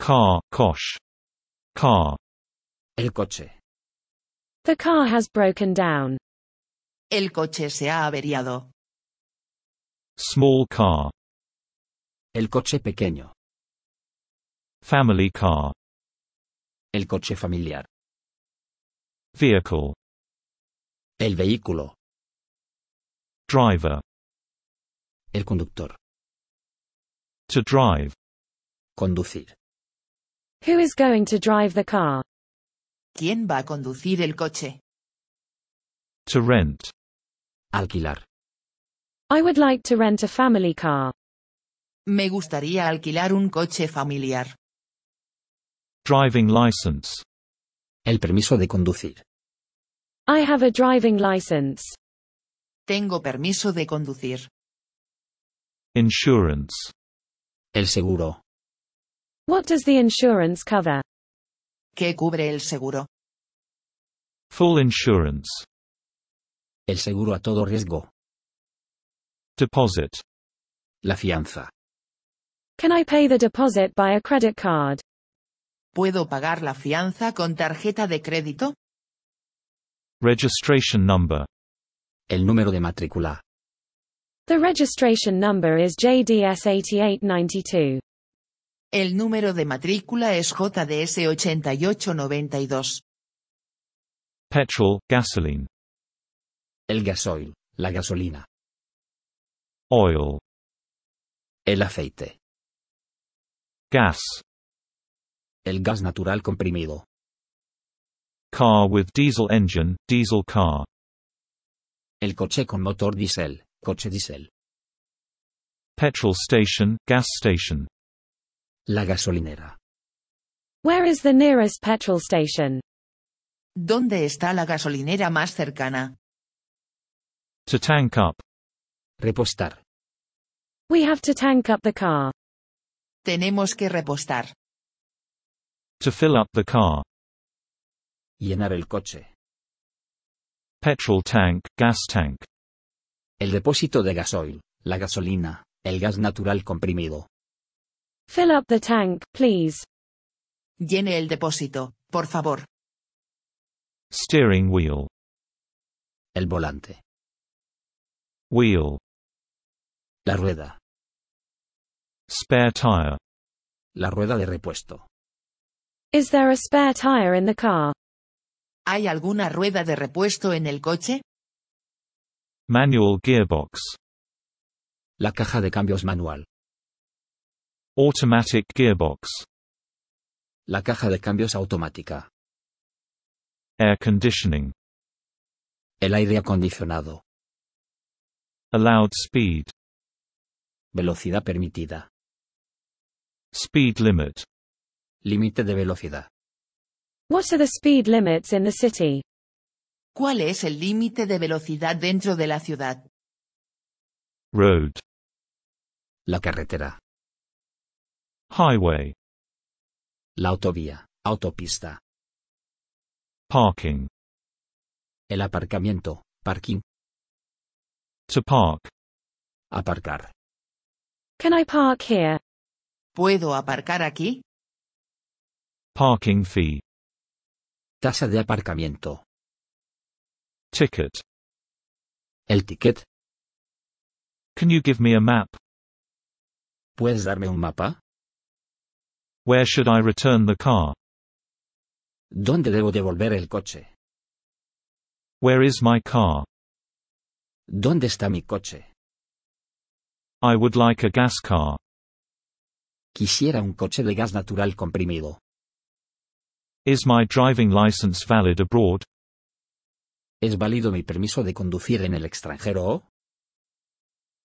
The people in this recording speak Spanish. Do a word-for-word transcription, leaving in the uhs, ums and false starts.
Car, kosh. Car. El coche. The car has broken down. El coche se ha averiado. Small car. El coche pequeño. Family car. El coche familiar. Vehicle. El vehículo. Driver. El conductor. To drive. Conducir. Who is going to drive the car? ¿Quién va a conducir el coche? To rent. Alquilar. I would like to rent a family car. Me gustaría alquilar un coche familiar. Driving license. El permiso de conducir. I have a driving license. Tengo permiso de conducir. Insurance. El seguro. What does the insurance cover? ¿Qué cubre el seguro? Full insurance. El seguro a todo riesgo. Deposit. La fianza. Can I pay the deposit by a credit card? ¿Puedo pagar la fianza con tarjeta de crédito? Registration number. El número de matrícula. The registration number is J D S eighty-eight ninety-two. El número de matrícula es J D S ochenta y ocho noventa y dos. Petrol, gasoline. El gasoil. La gasolina. Oil. El aceite. Gas. El gas natural comprimido. Car with diesel engine, diesel car. El coche con motor diésel. Coche diésel. Petrol station, gas station. La gasolinera. Where is the nearest petrol station? ¿Dónde está la gasolinera más cercana? To tank up. Repostar. We have to tank up the car. Tenemos que repostar. To fill up the car. Llenar el coche. Petrol tank, gas tank. El depósito de gasoil. La gasolina. El gas natural comprimido. Fill up the tank, please. Llene el depósito, por favor. Steering wheel. El volante. Wheel. La rueda. Spare tire. La rueda de repuesto. Is there a spare tire in the car? ¿Hay alguna rueda de repuesto en el coche? Manual gearbox. La caja de cambios manual. Automatic gearbox. La caja de cambios automática. Air conditioning. El aire acondicionado. Allowed speed. Velocidad permitida. Speed limit. Límite de velocidad. What are the speed limits in the city? ¿Cuál es el límite de velocidad dentro de la ciudad? Road. La carretera. Highway. La autovía. Autopista. Parking. El aparcamiento. Parking. To park. Aparcar. Can I park here? ¿Puedo aparcar aquí? Parking fee. Tasa de aparcamiento. Ticket. El ticket. Can you give me a map? ¿Puedes darme un mapa? Where should I return the car? ¿Dónde debo devolver el coche? Where is my car? ¿Dónde está mi coche? I would like a gas car. Quisiera un coche de gas natural comprimido. Is my driving license valid abroad? ¿Es válido mi permiso de conducir en el extranjero?